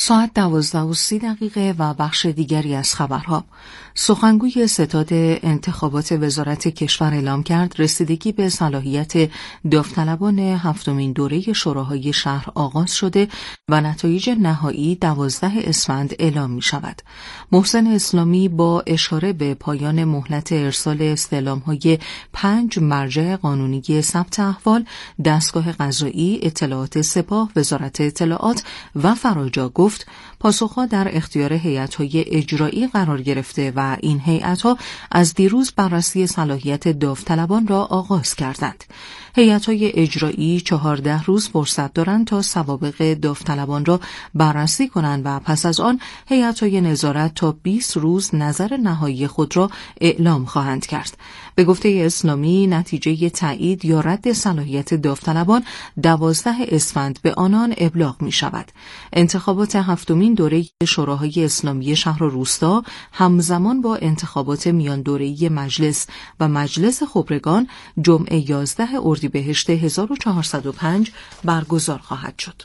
ساعت 12:30 و بخش دیگری از خبرها. سخنگوی ستاد انتخابات وزارت کشور اعلام کرد رسیدگی به صلاحیت داوطلبان هفتمین دوره شوراهای شهر آغاز شده و نتایج نهایی 12 اسفند اعلام می شود. محسن اسلامی با اشاره به پایان مهلت ارسال استعلام‌های 5 مرجع قانونی ثبت احوال، دستگاه قضایی، اطلاعات سپاه، وزارت اطلاعات و فراجا گفت پاسخها در اختیار هیئت‌های اجرایی قرار گرفته و این هیئت‌ها از دیروز بررسی صلاحیت داوطلبان را آغاز کردند. هیئت‌های اجرایی 14 روز فرصت دارند تا سوابق داوطلبان را بررسی کنند و پس از آن هیئت‌های نظارت تا 20 روز نظر نهایی خود را اعلام خواهند کرد. به گفته اسلامی نتیجه تایید یا رد صلاحیت داوطلبان 12 اسفند به آنان ابلاغ می شود. انتخابات هفتمین دوره شوراهای اسلامی شهر و روستا همزمان با انتخابات میان دوره‌ای مجلس و مجلس خبرگان جمعه 11 اردیبهشت 1405 برگزار خواهد شد.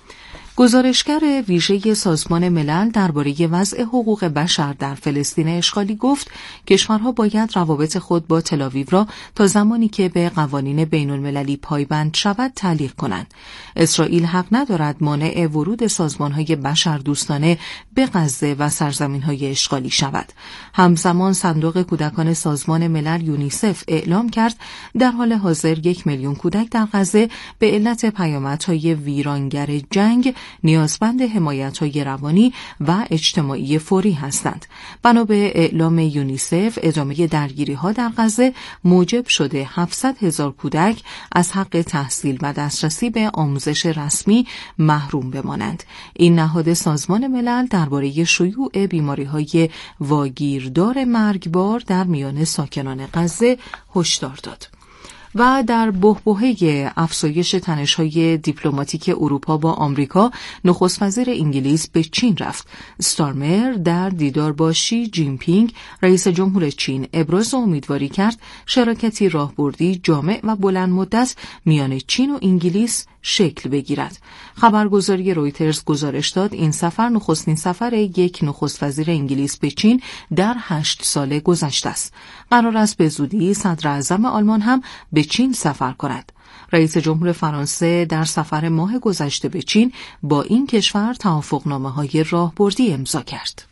گزارشگر ویژه سازمان ملل درباره وضع حقوق بشر در فلسطین اشغالی گفت کشورها باید روابط خود با تل‌آویو را تا زمانی که به قوانین بین‌المللی پایبند شود تعلیق کنند. اسرائیل حق ندارد مانع ورود سازمان‌های بشردوستانه به غزه و سرزمین‌های اشغالی شود. همزمان صندوق کودکان سازمان ملل یونیسف اعلام کرد در حال حاضر 1 میلیون کودک در غزه به علت پیامدهای ویرانگر جنگ نیازمند حمایت‌های روانی و اجتماعی فوری هستند. بنا به اعلام یونیسف ادامه درگیری‌ها در غزه موجب شده 700,000 کودک از حق تحصیل و دسترسی به آموزش رسمی محروم بمانند. این نهاد سازمان ملل درباره شیوع بیماری‌های واگیردار مرگبار در میان ساکنان غزه هشدار داد. و در بحبوحه افزایش تنش‌های دیپلماتیک اروپا با آمریکا، نخست وزیر انگلیس به چین رفت. استارمر در دیدار با شی جین پینگ رئیس جمهور چین ابراز امیدواری کرد شراکتی راهبردی جامع و بلند مدت میان چین و انگلیس شکل بگیرد. خبرگزاری رویترز گزارش داد این سفر نخستین سفر یک نخست وزیر انگلیس به چین در 8 سال گذشته است. قرار است به زودی صدر اعظم آلمان هم به چین سفر کند. رئیس جمهور فرانسه در سفر ماه گذشته به چین با این کشور توافقنامه‌های راهبردی امضا کرد.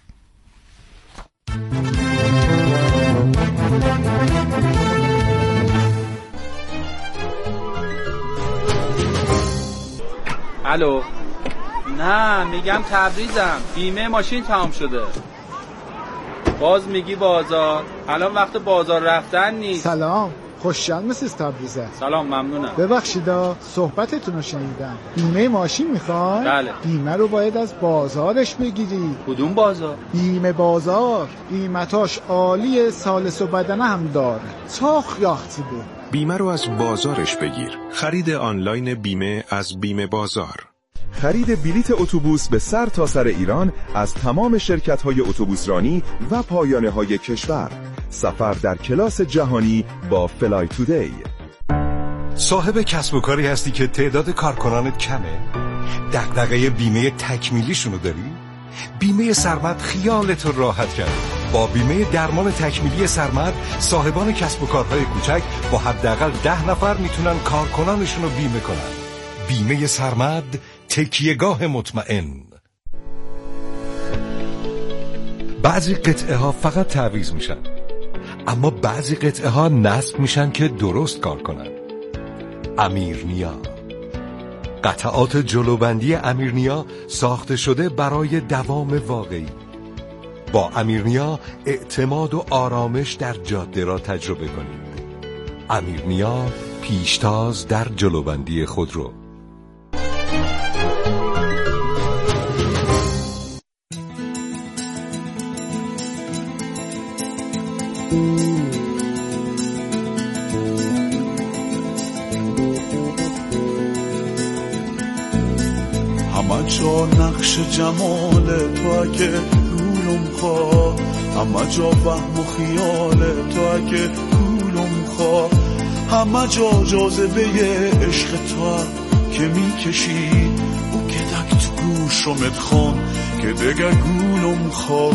الو. نه میگم تبریزم، بیمه ماشین تمام شده. باز میگی بازار، الان وقت بازار رفتن نیست. سلام، خوشحال مسیز تبریزه. سلام، ممنونم. ببخشیدا صحبتتون رو شنیدم. بیمه ماشین میخوای؟ بله. بیمه رو باید از بازارش بگیری. کدوم بازار؟ بیمه بازار، قیمتاش عالیه، سالس و بدنه هم داره. چاخ یاختی بود. بیمه رو از بازارش بگیر. خرید آنلاین بیمه از بیمه بازار. خرید بلیت اتوبوس به سر تا سر ایران از تمام شرکت‌های اتوبوسرانی و پایانه‌های کشور. سفر در کلاس جهانی با فلای تودی. صاحب کسب و کاری هستی که تعداد کارکنانت کمه؟ دغدغه بیمه تکمیلیشونو داری؟ بیمه سرمد خیالت رو راحت کرده. با بیمه درمان تکمیلی سرمد صاحبان کسب و کارهای کوچک با حداقل 10 نفر میتونن کارکنانشون رو بیمه کنن. بیمه سرمد، تکیهگاه مطمئن. بعضی قطعه ها فقط تعویض میشن، اما بعضی قطعه ها نصب میشن که درست کار کنن. امیرنیا، قطعات جلوبندی امیرنیا ساخته شده برای دوام واقعی. با امیرنیا اعتماد و آرامش در جاده را تجربه کنید. امیرنیا، پیشتاز در جلوبندی خودرو. همه جا نقش جمال تو اگه گولم خواه، همه جا وهم و خیال تو اگه گولم خواه، همه جا جاذبه عشق تو که میکشی او که دک تو گوشمت خون که دیگه گولم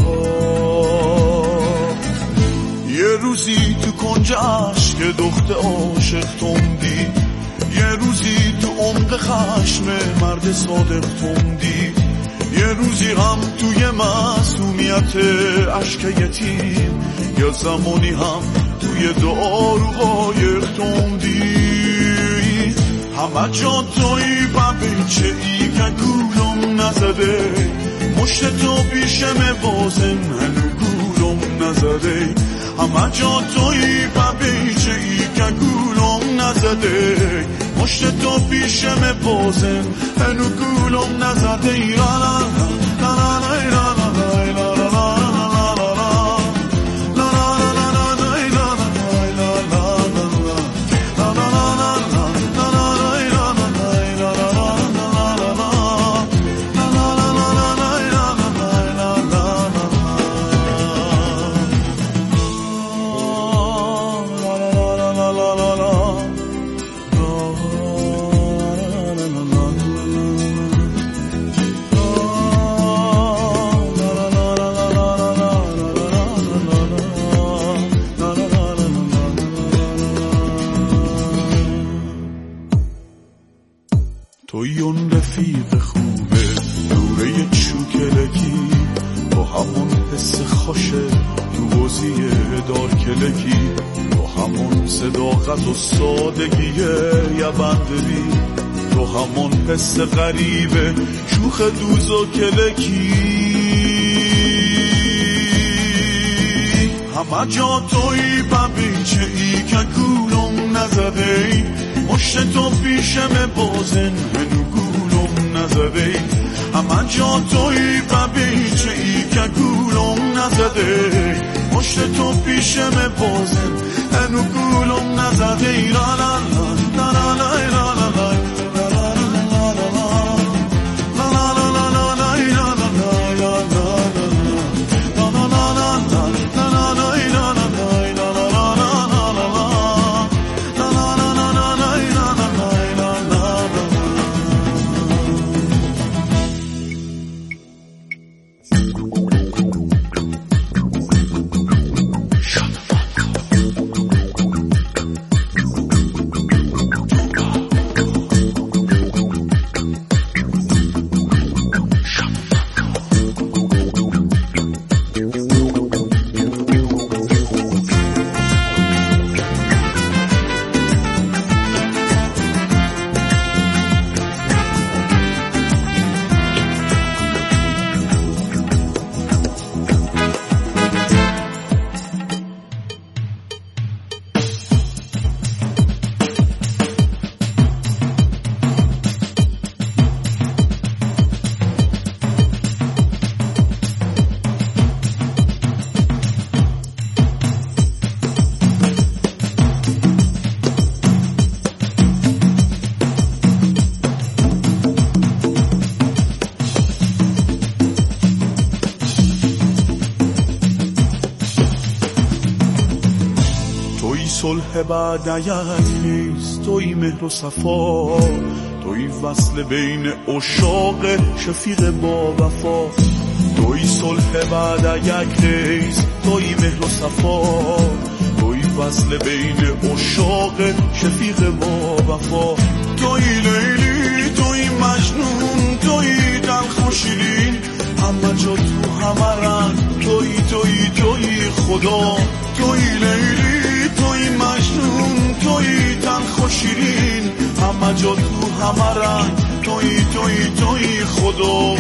خواه. یه روزی تو کنج عشق دخت عاشق توندی، یه روزی تو عمق خشم مرد صادق توندی، یه روزی هم توی معصومیت عشق یتیم، یا زمانی هم توی دعا رو قایق توندی. همه جا توی بچه ای که گولم نزده، مشت تو پیشم بازم هنو گولم نزده. همه جا توی بچه ای که گولم نزده، مشت تو پیشم بازم هنو گولم نزده. لا لا لا لا لا توی اون رفیق خوبه دوره یک شوکلکی، با همون حس خوشه تو بازی دار کلکی، با همون صداقت و سادگیه یه بندری، تو همون حس غریبه شوخ دوز و کلکی. همه جا توی بچه ای که گولم نزده، مشت تو پیشم بازن هنو گولم نزده. همه جا توی بچه ای که گولم نزده، مشت تو پیشم بازن هنو گولم نزده. لا لا لا لا لا لا لا لا. صلح بعدیت نیست، توی مهر و صفا، توی وصل بین عشاق شفیق با وفا. توی صلح بعدیت نیست، توی مهر و صفا، توی وصل بین عشاق شفیق با وفا. توی لیلی، توی مجنون، توی تلخ و شیرین، همه جا تو همه رنگ، توی خدا. توی لیلی، توی مجنون، توی تلخ و شیرین، همه جا تو همه رنگ، توی خدا.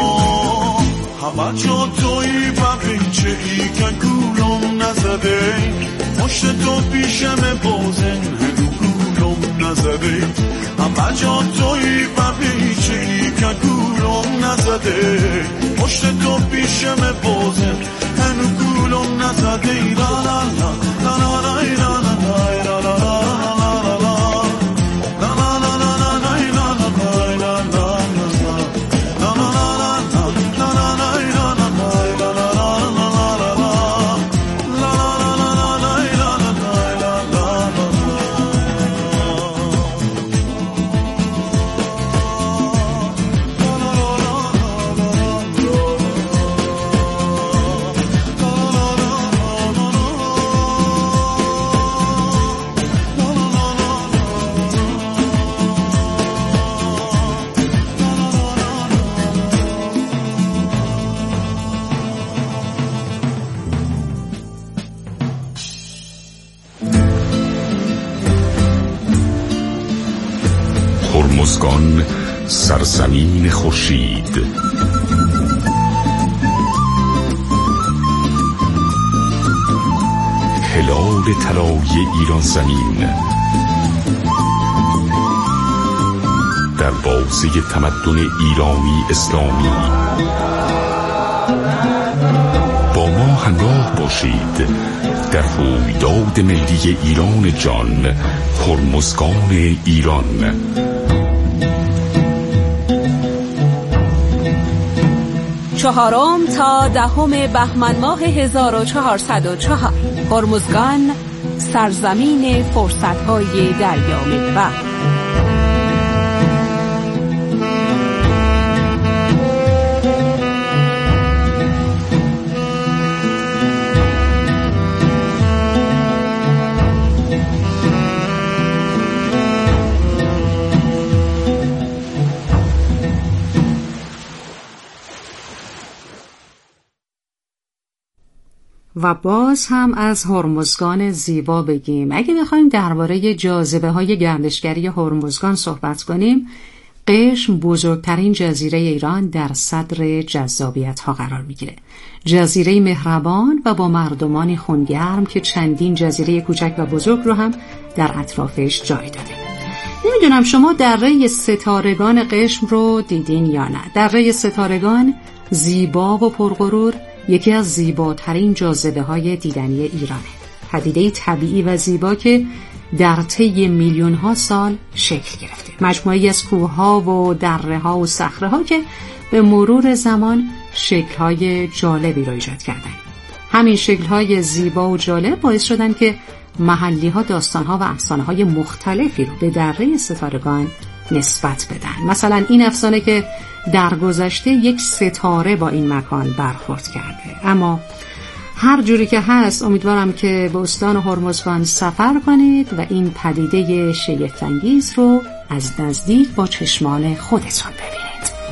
همه جا توی بچه ای که گولم نزده، مشت تو پیشم بازن هنو گولم نزده. همه جا توی بچه ای که گولم نزده، مشت تو پیشم بازن هنو گولم نزده. لا لا لا لا لا لا لا لا لا لا. هرمزگان سرزمین خورشید. هلال طلایی ایران زمین در بازی تمدن ایرانی اسلامی. با ما همراه باشید در رویداد ملی ایران جان، هرمزگان ایران. چهارم تا 10 بهمن ماه 1404 هرمزگان سرزمین فرصت‌های دریا محور. و باز هم از هرمزگان زیبا بگیم. اگه بخوایم درباره جاذبه‌های گردشگری هرمزگان صحبت کنیم، قشم بزرگترین جزیره ایران در صدر جذابیت‌ها قرار میگیره. جزیره مهربان و با مردمانی خونگرم که چندین جزیره کوچک و بزرگ رو هم در اطرافش جای داده. نمیدونم شما دره ستارگان قشم رو دیدین یا نه. دره ستارگان زیبا و پرغرور یکی از زیباترین جاذبه‌های دیدنی ایرانه. پدیده طبیعی و زیبا که در طی میلیون‌ها سال شکل گرفته. مجموعه‌ای از کوه‌ها و دره‌ها و صخره‌ها که به مرور زمان شکل‌های جالبی را ایجاد کردند. همین شکل‌های زیبا و جالب باعث شدن که محلی‌ها داستان‌ها و افسانه‌های مختلفی رو به دره ستارگان نسبت بدن. مثلا این افسانه که در گذشته یک ستاره با این مکان برخورد کرده. اما هر جوری که هست امیدوارم که به استان هرمزگان سفر کنید و این پدیده شگفت‌انگیز رو از نزدیک با چشمان خودتون ببینید.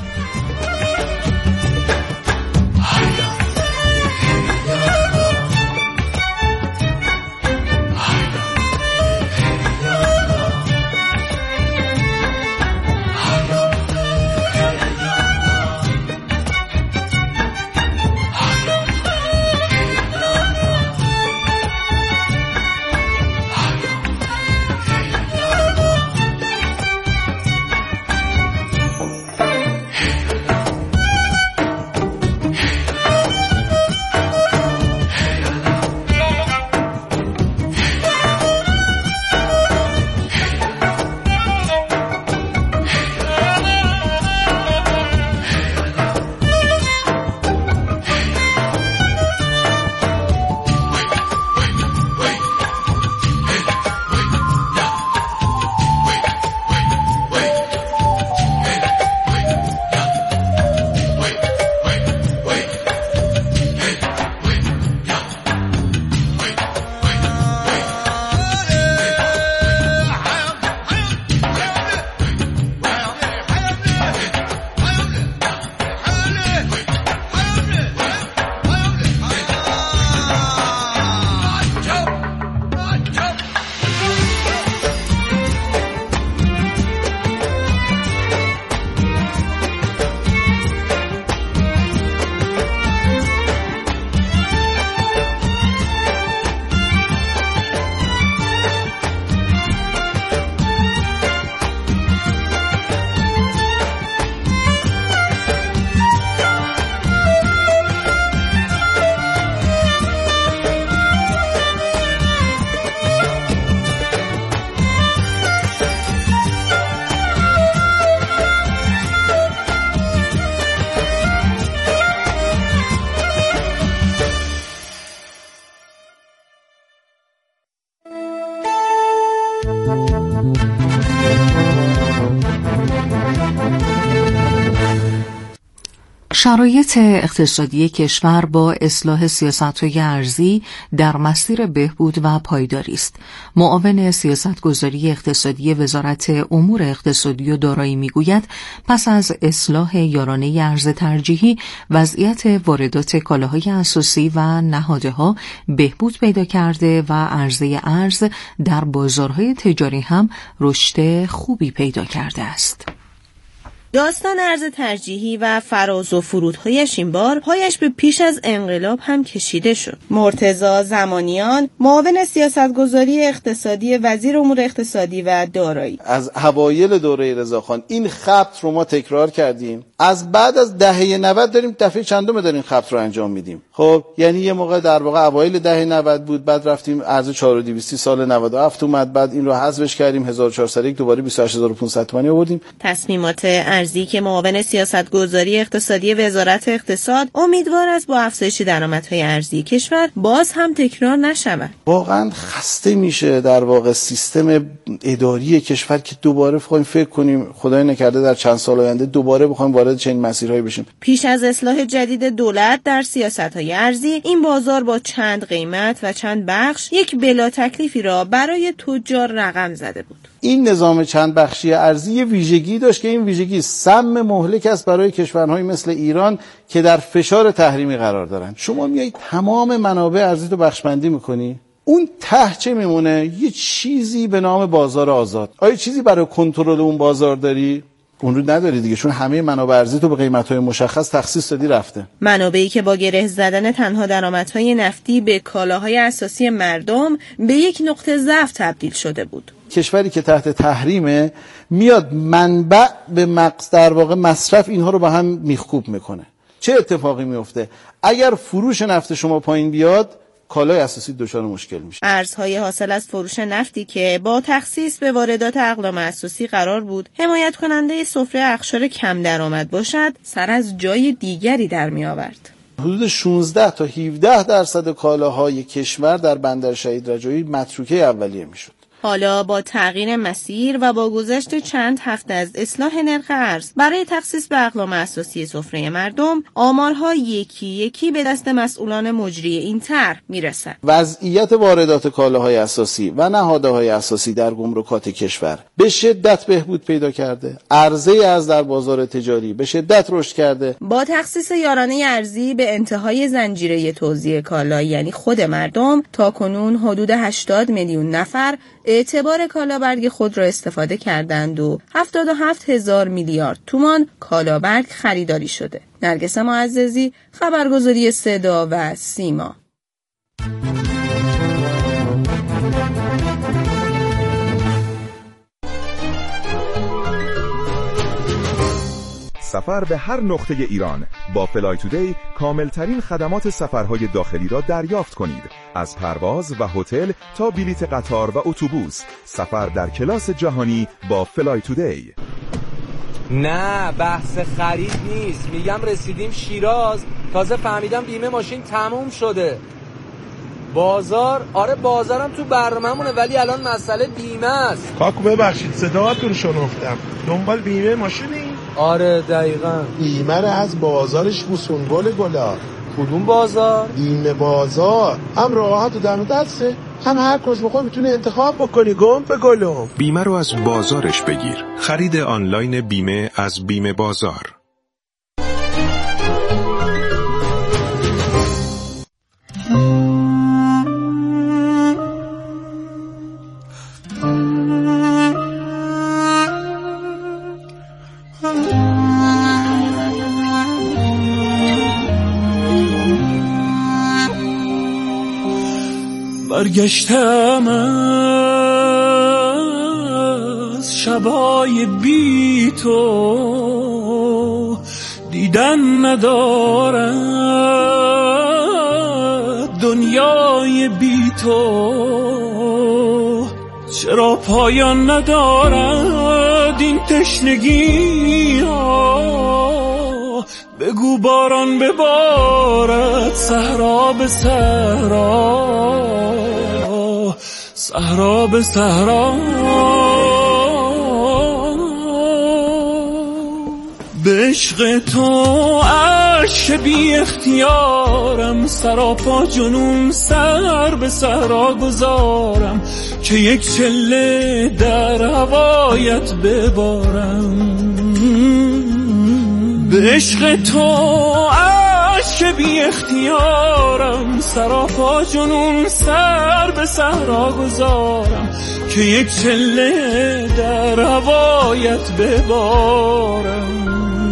شرایط اقتصادی کشور با اصلاح سیاست‌های ارزی در مسیر بهبود و پایداری است. معاون سیاستگذاری اقتصادی وزارت امور اقتصادی و دارایی میگوید پس از اصلاح یارانه ارز ترجیحی وضعیت واردات کالاهای اساسی و نهادها بهبود پیدا کرده و عرضه ارز در بازارهای تجاری هم رشد خوبی پیدا کرده است. داستان ارز ترجیحی و فراز و فرودهایش این بار پایش به پیش از انقلاب هم کشیده شد. مرتضی زمانیان، معاون سیاستگذاری اقتصادی وزیر امور اقتصادی و دارایی، از اوایل دوره رضاخان این خبط رو ما تکرار کردیم. از بعد از دهه 90 داریم دفعه چندم داریم خبط رو انجام میدیم. خب یعنی یه موقع در واقع اوایل دهه 90 بود، بعد رفتیم ارز 4200 سال 97 اومد، بعد این رو حذفش کردیم 1401 دوباره 28500 تومانی آوردیم. تصمیمات ارزی که معاون سیاستگذاری اقتصادی وزارت اقتصاد امیدوار است با افزایش درآمدهای ارزی کشور باز هم تکرار نشود. واقعا خسته میشه در واقع سیستم اداری کشور که دوباره بخوایم فکر کنیم خدای نکرده در چند سال آینده دوباره بخوایم وارد چنین مسیرهایی بشیم. پیش از اصلاح جدید دولت در سیاست‌های ارزی، این بازار با چند قیمت و چند بخش یک بلا تکلیفی را برای تجار رقم زده بود. این نظام چند بخشی ارزی ویژگی داشت که این ویژگی سم مهلک است برای کشورهای مثل ایران که در فشار تحریمی قرار دارند. شما میایید تمام منابع ارزی رو بخش‌بندی می‌کنی، اون ته چه میمونه؟ یه چیزی به نام بازار آزاد. آیا چیزی برای کنترل اون بازار داری؟ اون رو نداری دیگه، چون همه منابع ارزی تو به قیمت‌های مشخص تخصیص دادی رفته. منابعی که با گره زدن تنها درآمدهای نفتی به کالاهای اساسی مردم به یک نقطه ضعف تبدیل شده بود. کشوری که تحت تحریمه میاد منبع به مقصد در واقع مصرف اینها رو با هم میخکوب میکنه. چه اتفاقی میفته؟ اگر فروش نفت شما پایین بیاد، کالای اساسی دچار مشکل میشه. ارزهای حاصل از فروش نفتی که با تخصیص به واردات اقلام اساسی قرار بود حمایت کننده سفره اقشار کم درآمد باشد، سر از جای دیگری در می آورد. حدود 16 تا 17% کالاهای کشور در بندر شهید رجایی متروکه اولیه میشد. حالا با تغییر مسیر و با گذشت چند هفته از اصلاح نرخ ارز برای تخصیص به اقلام اساسی سفره مردم، آمارها یکی یکی به دست مسئولان مجری این طرح میرسد. وضعیت واردات کالاهای اساسی و نهادهای اساسی در گمرکات کشور به شدت بهبود پیدا کرده. عرضه از در بازار تجاری به شدت رشد کرده. با تخصیص یارانه ارزی به انتهای زنجیره توزیع کالا یعنی خود مردم، تا کنون حدود 80 میلیون نفر اعتبار کالابرگ خود را استفاده کردند و 77,000 میلیارد تومان کالابرگ خریداری شده. نرگس معززی، خبرگزاری صدا و سیما. سفر به هر نقطه ایران با فلای تودی کاملترین خدمات سفرهای داخلی را دریافت کنید. از پرواز و هتل تا بلیت قطار و اتوبوس، سفر در کلاس جهانی با فلای تودی. نه بحث خرید نیست، میگم رسیدیم شیراز، تازه فهمیدم بیمه ماشین تموم شده. بازار، آره بازارم تو برنامه‌مونه ولی الان مسئله بیمه است. کاکو ببخشید صداتون رو شنفتم، دنبال بیمه ماشینی؟ آره دقیقاً. بیمه رو از بازارش بوسون گلا. کدوم بازار؟ بیمه بازار، هم راحت و دم دسته، هم هر کس بخوای میتونه انتخاب بکنی. گم به گلم. بیمه رو از بازارش بگیر. خرید آنلاین بیمه از بیمه بازار. برگشتم از شبای بی تو، دیدن ندارد دنیای بی تو. چرا پایان ندارد این تشنگی ها؟ بگو باران ببارد صحرا به صحرا، صحرا به صحرا. به عشق تو عشق بی اختیارم، سراپا جنون سر به صحرا گذارم که یک چله در هوایت ببارم. به عشق تو عشق بی اختیارم، سراپا جنون سر به صحرا گذارم که یک چله در هوایت ببارم.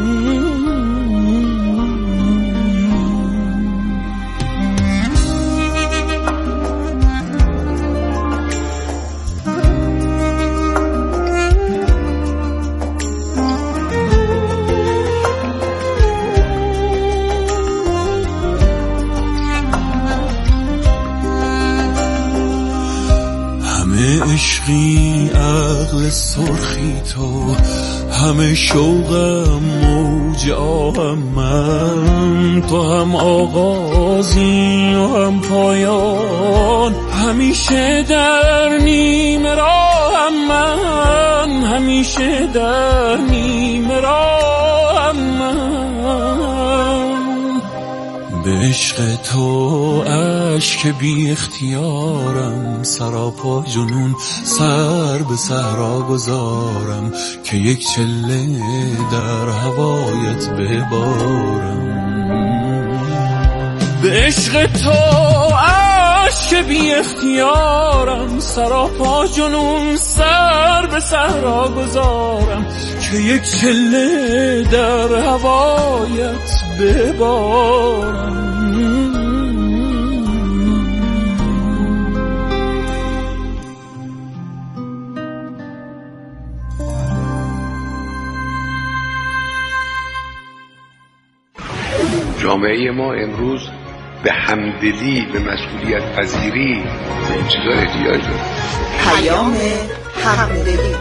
عشقی عقل سرخی تو، همه شوقم موج آهم من، تو هم آغازی و هم پایان، همیشه در نیمه راهم من، همیشه در نیمه راهم من. به عشق تو اشک بی اختیارم، سراپا جنون سر به صحرا گذارم که یک چله در هوایت ببارم. به عشق تو اشک بی اختیارم، سراپا جنون سر به صحرا گذارم که یک چله در هوایت ببارم. جامعه ما امروز به همدلی، به مسئولیت پذیری، به این چیزا احتیاج داره. پیام همدلی.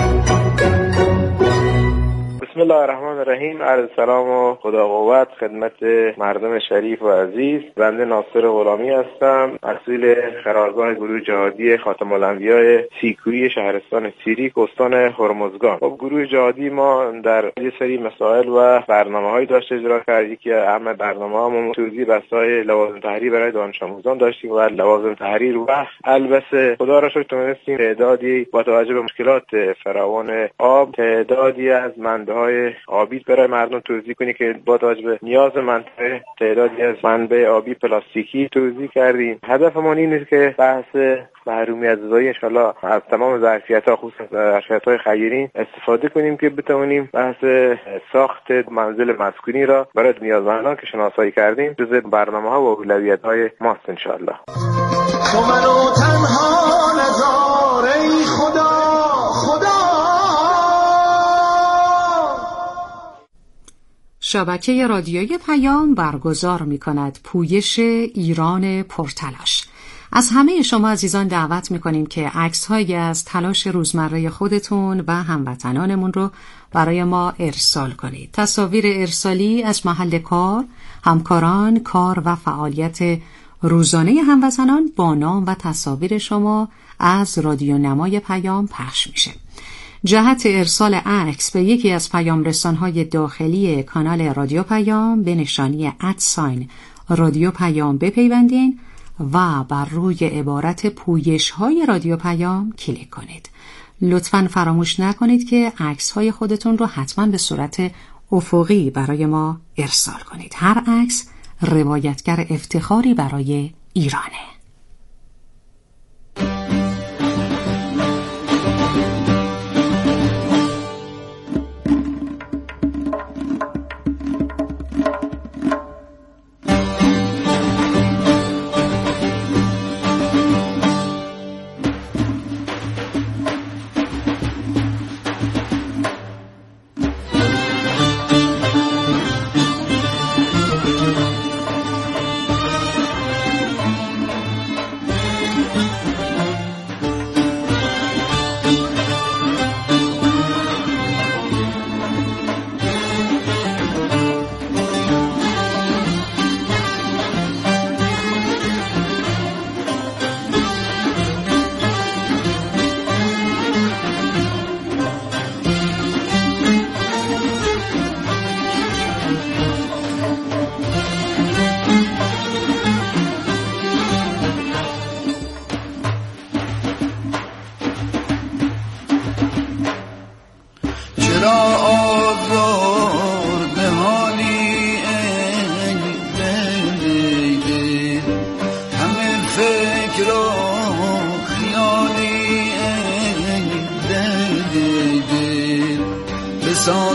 بسم الله الرحمن الرحیم. عرض سلام و خدا قوت خدمت مردم شریف و عزیز. بنده ناصر غلامی هستم، مسئول قرارگاه گروه جهادی خاتم الانبیاء سیکویی شهرستان سیریک استان هرمزگان. خب گروه جهادی ما در یه سری مسائل و برنامه‌های داشته اجرا کردیم که اهم برنامه‌ها توزیع بسای لوازم تحریر برای دانش آموزان داشتیم و لوازم تحریر و البته خدا را شکر تونستیم تعدادی با توجه به مشکلات فراوان آب تعدادی از منبع‌های آبی برای مردم توزیع کنیم که با توجه به نیاز منطقه تعدادی از منبع آبی پلاستیکی توزیع کردیم. هدفمون این است که بحث محرومیت زدایی انشالله از تمام ظرفیت‌ها خصوصا ظرفیت‌های خیرین استفاده کنیم که بتوانیم بحث ساخت منزل مسکونی را برای نیازمندان که شناسایی کردیم جزء برنامه‌ها و اولویت‌های ماست انشالله. تو منو تنها نذار ای خدا خدا. شبکه رادیویی پیام برگزار می‌کند پویش ایران پرتلاش. از همه شما عزیزان دعوت می‌کنیم که عکس‌هایی از تلاش روزمره خودتون و هموطنانمون رو برای ما ارسال کنید. تصاویر ارسالی از محل کار، همکاران، کار و فعالیت روزانه هموطنان با نام و تصاویر شما از رادیو نمای پیام پخش میشه. جهت ارسال عکس به یکی از پیام رسان‌های داخلی کانال رادیو پیام به نشانی @ رادیو پیام بپیوندین و بر روی عبارت پویش‌های رادیو پیام کلیک کنید. لطفاً فراموش نکنید که عکس‌های خودتون رو حتماً به صورت افقی برای ما ارسال کنید. هر عکس روایتگر افتخاری برای ایرانه.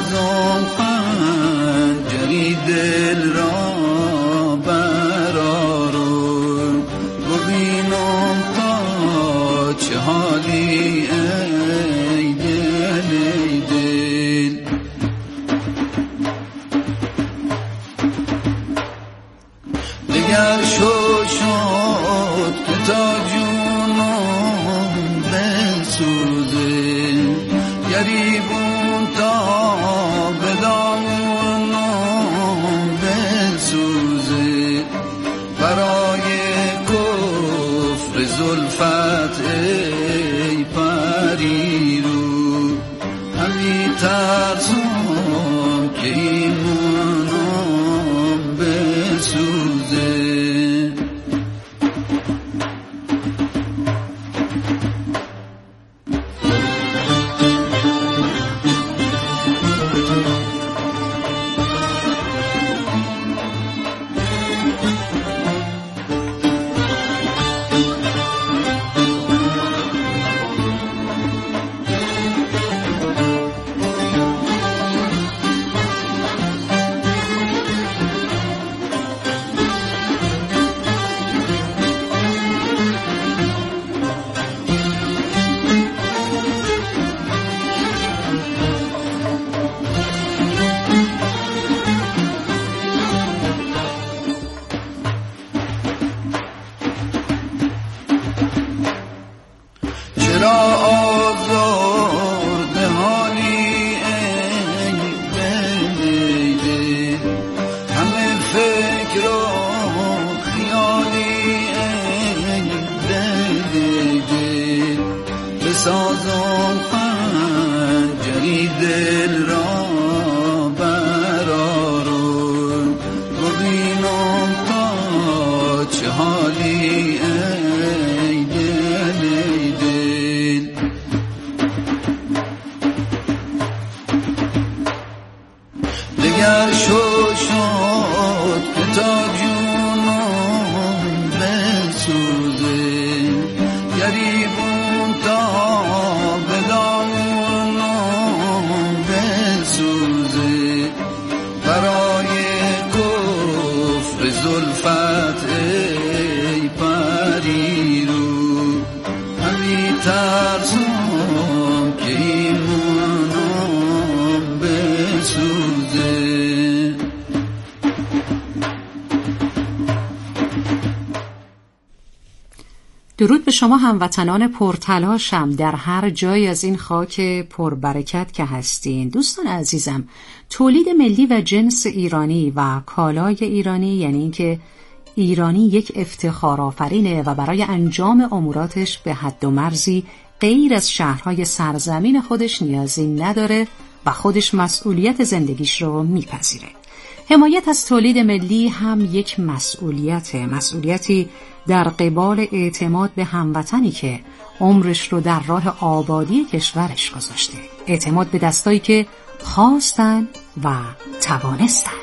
بسازم خنجری دل را برارم، ببینم تا چه حالی ای دل ای دل. دگر شد که تا جونم بسوزه، گریبون تا به دامونم بسوزه، برای کفر زلفت ای پریرو، همی ترسم که ایمانم بسوزه. بسازم خنجری دل را برارم، ببینم تا چه حالی ای دل ای دل. دگر شد که تا جونم بسوزه، گریبون تا به دامونم بسوزه، برای کفر زلفت ای پریرو، همی ترسم که ایمانم بسوزه. درود به شما هموطنان پرتلاشم در هر جای از این خاک پربرکت که هستین. دوستان عزیزم، تولید ملی و جنس ایرانی و کالای ایرانی یعنی اینکه ایرانی یک افتخار آفرینه و برای انجام اموراتش به حد و مرزی غیر از شهرهای سرزمین خودش نیازی نداره و خودش مسئولیت زندگیش رو میپذیره. حمایت از تولید ملی هم یک مسئولیتی در قبال اعتماد به هموطنی که عمرش رو در راه آبادی کشورش گذاشته، اعتماد به دستایی که خواستن و توانستن.